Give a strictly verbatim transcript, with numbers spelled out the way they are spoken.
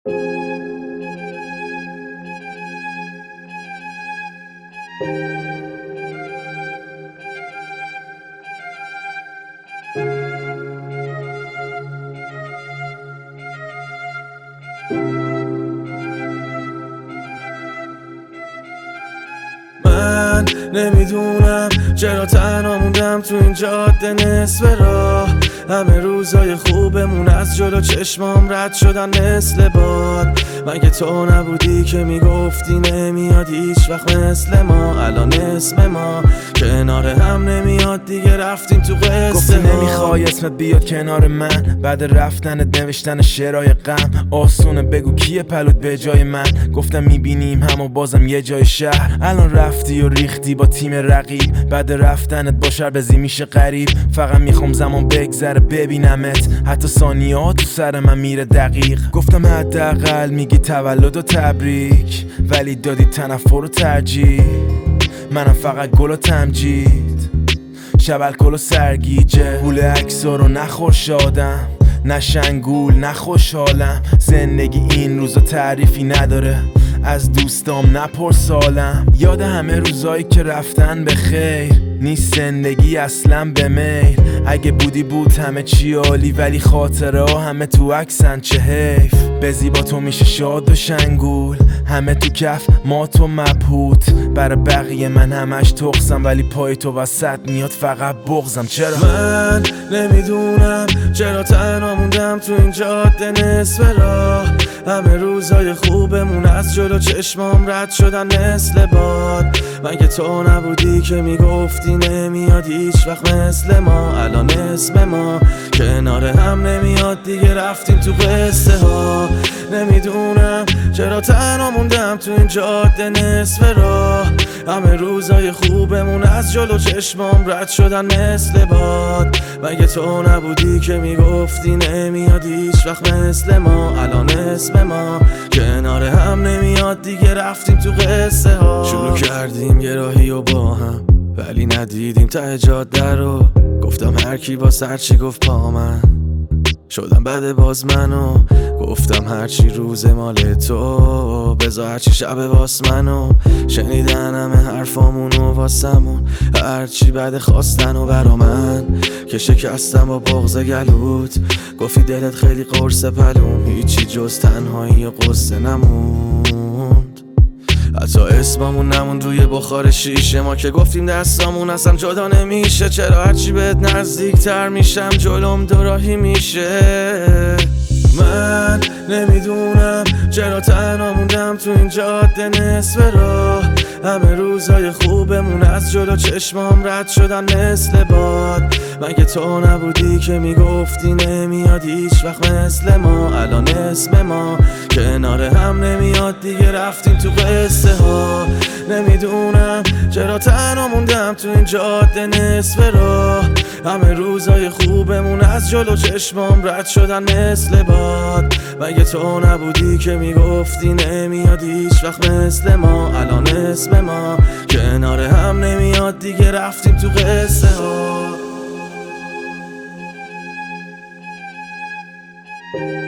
من نمیدونم چرا تنها موندم تو این جاده نصف راه. همه روزای خوبمون از جلو چشمام رد شدن مثل باد. مگه تو نبودی که میگفتی نمیاد هیچ وقت مثل ما؟ الان اسم ما کنار هم نمیاد دیگه، رفتیم تو قصه. گفتی نمیخوای اسمت بیاد کنار من، بعد رفتنت نوشتن شعرهای غم. آسونه بگو کیه پلوت به جای من؟ گفتم میبینیم هم و بازم یه جای شهر. الان رفتی و ریختی با تیم رقیب، بعد رفتنت با شربزی میشه غریب. فقط میخوام زمان بگذره ببینمت، حتی ثانیه ها تو سر من میره دقیق. گفتم حداقل میگی تولد و تبریک، ولی دادی تنفر و ترجیح. منم فقط گل و تمجید، شب الکل و سرگیجه. گول عکسا رو نخور شادم، نه شنگول نه خوشحالم. زندگی این روزا تعریفی نداره، از دوستام نپرسالم. یاد همه روزایی که رفتن به خیر، نیست زندگی اصلا به میل. اگه بودی بود همه چی عالی، ولی خاطره ها همه تو عکسن، چه حیف. به زیبا تو میشه شاد و شنگول، همه تو کف ما تو مبهوت. برای بقیه من همش تخصم، ولی پای تو وسط میاد فقط بغزم. چرا من نمیدونم چرا تنها موندم تو این جاده نصف راه. همه روزای خوبمون از جلو چشمام رد شدن مثل باد. مگه تو نبودی که میگفتی نمیاد هیچ وقت مثل ما؟ الان اسم ما کنار هم نمیاد دیگه، رفتیم تو قصه ها. نمیدونم چرا تنها موندم تو این جاده نصف راه. همه روزای خوبمون از جلو چشمام رد شدن مثل باد. مگه تو نبودی که میگفتی نمیاد هیچ وقت مثل ما؟ الان اسم ما کنار هم نمیاد دیگه، رفتیم تو قصه ها. شروع کردیم یه راهی و با هم، ولی ندیدیم ته جاده رو. گفتم هر کی با سر چی گفت پا من، شدم بعد باز منو. گفتم هرچی روز مال تو، بذار هرچی شب واس منو. شنیدن همه حرفامونو واسمون، هرچی بعد خواستن و برا من که شکستم با بغض گلوت. گفتی دلت خیلی قرص پلوم، هیچی جز تنهایی و قصه نموند. حتی اسممون نمون روی بخار شیشه ما، که گفتیم دستامون اصلا جدا نمیشه. چرا هرچی بهت نزدیک تر میشم جلوم دوراهی میشه؟ من نمیدونم چرا تنها موندم تو این جاده نصف راه. همه روزای خوبمون از جلو چشمام رد شدن مثل باد. مگه تو نبودی که میگفتی نمیاد هیچ وقت مثل ما؟ الان اسم ما کنار هم نمیاد دیگه، رفتیم تو قصه ها. نمیدونم چرا تنها موندم تو این جاده نصف راه. همه روزای خوبمون از جلو چشمام رد شدن مثل باد. مگه تو نبودی که میگفتی نمیاد هیچ وقت مثل ما؟ الان اسم ما کنار هم نمیاد دیگه، رفتیم تو قصه ها.